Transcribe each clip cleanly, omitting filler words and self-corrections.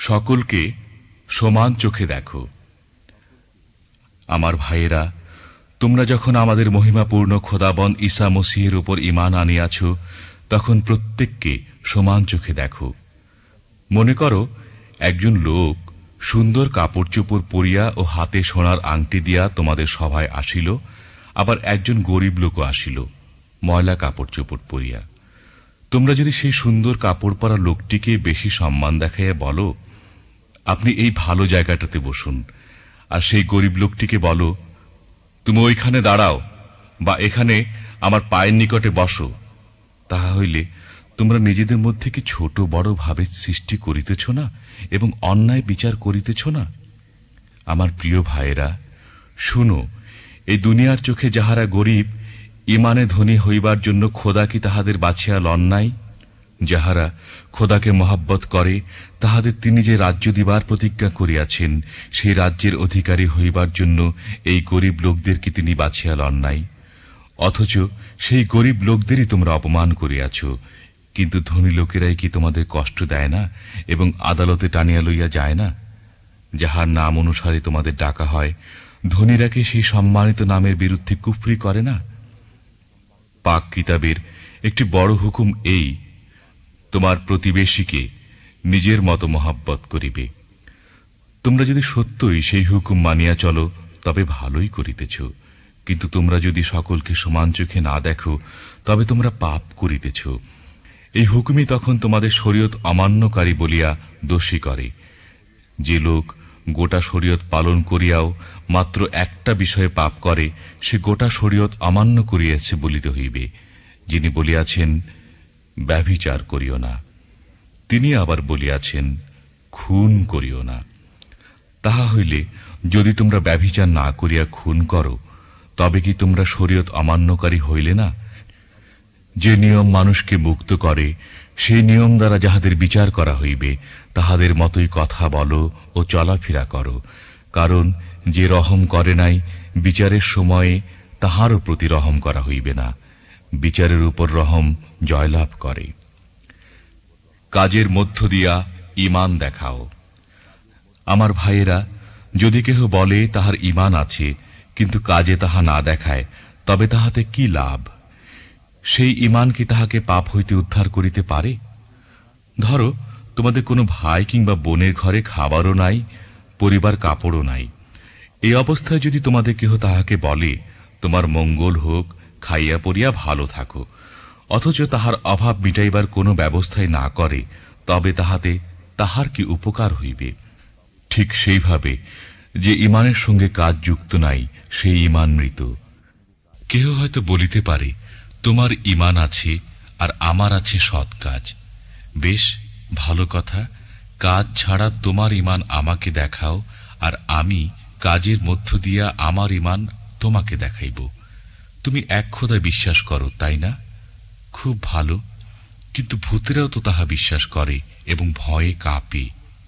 সকলকে সমান চোখে দেখো। আমার ভাইয়েরা, তোমরা যখন আমাদের মহিমাপূর্ণ খোদাবন ঈসা মসীহের উপর ঈমান আনিয়াছ, তখন প্রত্যেককে সমান চোখে দেখো। মনে করো, একজন লোক সুন্দর কাপড় চোপড় পরিয়া ও হাতে সোনার আংটি দিয়া তোমাদের সভায় আসিল, আবার একজন গরিব লোকও আসিল ময়লা কাপড় চোপড় পরিয়া। তোমরা যদি সেই সুন্দর কাপড় পরা লোকটিকে বেশি সম্মান দেখাইয়া বলো, আপনি এই ভালো জায়গাটাতে বসুন, আর সেই গরিব লোকটিকে বলো, তুমি ওইখানে দাঁড়াও বা এখানে আমার পায়ের নিকটে বসো, তাহা হইলে তোমরা নিজেদের মধ্যে কি ছোট বড় ভাবের সৃষ্টি করিতেছ না এবং অন্যায় বিচার করিতেছ না? আমার প্রিয় ভাইয়েরা, শুনো, এই দুনিয়ার চোখে যাহারা গরিব, ইমানে ধনী হইবার জন্য খোদা কি তাহাদের বাছিয়া লন নাই? যাহারা খোদাকে মহাব্বত করে, তাহাদের তিনি যে রাজ্য দিবার প্রতিজ্ঞা করিয়াছেন, সেই রাজ্যের অধিকারী হইবার জন্য এই গরিব লোকদের কি তিনি বাছিয়া লন নাই? অথচ সেই গরিব লোকদেরই তোমরা অপমান করিয়াছ। কিন্তু ধনী লোকেরাই কি তোমাদের কষ্ট দেয় না এবং আদালতে টানিয়া লইয়া যায় না? যাহার নাম অনুসারে তোমাদের ডাকা হয়, ধনীরা কি সেই সম্মানিত নামের বিরুদ্ধে কুফরি করে না? পাক কিতাবের একটি বড় হুকুম এই, তোমার প্রতিবেশীকে নিজের মতো মহাব্বত করিবে। তোমরা যদি সত্যই সেই হুকুম মানিয়া চলো, তবে ভালোই করিতেছ। কিন্তু তোমরা যদি সকলকে সমান চোখে না দেখো, তবে তোমরা পাপ করিতেছ। এই হুকুমই তখন তোমাদের শরীয়ত অমান্যকারী বলিয়া দোষী করে। যে লোক গোটা শরীয়ত পালন করিয়াও মাত্র একটা বিষয়ে পাপ করে, সে গোটা শরীয়ত অমান্য করিয়াছে বলিতে হইবে। যিনি বলিয়াছেন, ব্যভিচার করিও না, তিনি আবার বলিয়াছেন, খুন করিও না। তাহা হইলে যদি তোমরা ব্যভিচার না করিয়া খুন করো, তবে কি তোমরা শরীয়ত অমান্যকারী হইলে না? যে নিয়ম মানুষকে মুক্ত করে, সেই নিয়ম দ্বারা যাহাদের বিচার করা হইবে, তাহাদের মতোই কথা বলো ও চলাফেরা করো। কারণ যে রহম করে নাই, বিচারের সময়ে তাহারও প্রতি রহম করা হইবে না। বিচারের উপর রহম জয়লাভ করে। কাজের মধ্য দিয়া ঈমান দেখাও। আমার ভাইয়েরা, যদি কেহ বলে তাহার ঈমান আছে, কিন্তু কাজে তাহা না দেখায়, তবে তাহাতে কি লাভ? সেই ঈমান কি তাহাকে পাপ হইতে উদ্ধার করিতে পারে? ধরো, তোমাদের কোনো ভাই কিংবা বোনের ঘরে খাবারও নাই, পরিবার কাপড়ও নাই। এই অবস্থায় যদি তোমাদের কেহ তাহাকে বলে, তোমার মঙ্গল হোক, খাইয়া পরিয়া ভালো থাকো, অথচ তাহার অভাব মিটাইবার কোনো ব্যবস্থাই না করে, তবে তাহাতে তাহার কি উপকার হইবে? ঠিক সেইভাবে যে ঈমানের সঙ্গে কাজ যুক্ত নাই, সেই ঈমান মৃত। কেহ হয়তো বলিতে পারে, তোমার ঈমান আছে আর আমার আছে সৎ কাজ। বেশ, ভালো কথা, কাজ ছাড়া তোমার ঈমান আমাকে দেখাও, আর আমি কাজের মধ্য দিয়া আমার ঈমান তোমাকে দেখাইব। তুমি এক খোদায় বিশ্বাস করো, তাই না? খুব ভালো। কিন্তু ভূতেরাও তো তাহা বিশ্বাস করে এবং ভয়ে কাঁপে।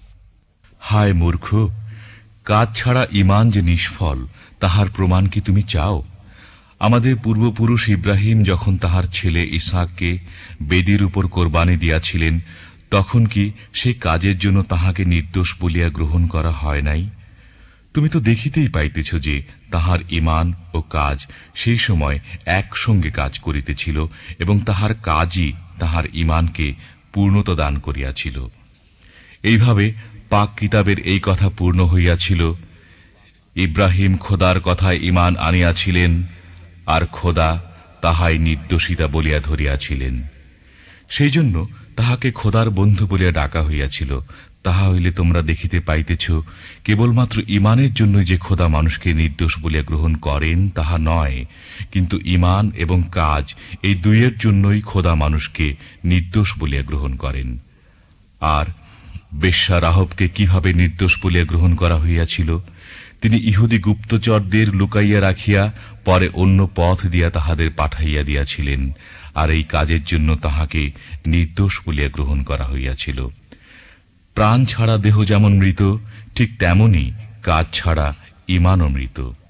হায় মূর্খ, কাজ ছাড়া ঈমান যে নিষ্ফল, তাহার প্রমাণ কি তুমি চাও? আমাদের পূর্বপুরুষ ইব্রাহিম যখন তাহার ছেলে ইসহাককে বেদীর উপর কোরবানি দিয়াছিলেন, তখন কি সেই কাজের জন্য তাহাকে নির্দোষ বলিয়া গ্রহণ করা হয় নাই? তুমি তো দেখিতেই পাইতেছ যে তাহার ঈমান ও কাজ সেই সময় একসঙ্গে কাজ করিতেছিল, এবং তাহার কাজই তাহার ঈমানকে পূর্ণতা দান করিয়াছিল। এইভাবে পাক কিতাবের এই কথা পূর্ণ হইয়াছিল, ইব্রাহিম খোদার কথায় ঈমান আনিয়াছিলেন, আর খোদা তাহাই নির্দোষিতা বলিয়া ধরিয়াছিলেন। সেই জন্য তাহাকে খোদার বন্ধু বলিয়া ডাকা হইয়াছিল। তাহা হইলে তোমরা দেখিতে পাইতেছ, কেবলমাত্র ঈমানের জন্য যে খোদা মানুষকে নির্দোষ বলিয়া গ্রহণ করেন তাহা নয়, কিন্তু ঈমান এবং কাজ এই দুইয়ের জন্যই খোদা মানুষকে নির্দোষ বলিয়া গ্রহণ করেন। আর বেশ্যা রাহবকে কিভাবে নির্দোষ বলিয়া গ্রহণ করা হইয়াছিল? তিনি ইহুদি গুপ্তচরদের লুকাইয়া রাখিয়া পরে অন্য পথ দিয়া তাহাদের পাঠাইয়া দিয়াছিলেন, আর এই কাজের জন্য তাহাকে নির্দোষ বলিয়া গ্রহণ করা হইয়াছিল। প্রাণ ছাড়া দেহ যেমন মৃত, ঠিক তেমনি কাজ ছাড়া ঈমানও মৃত।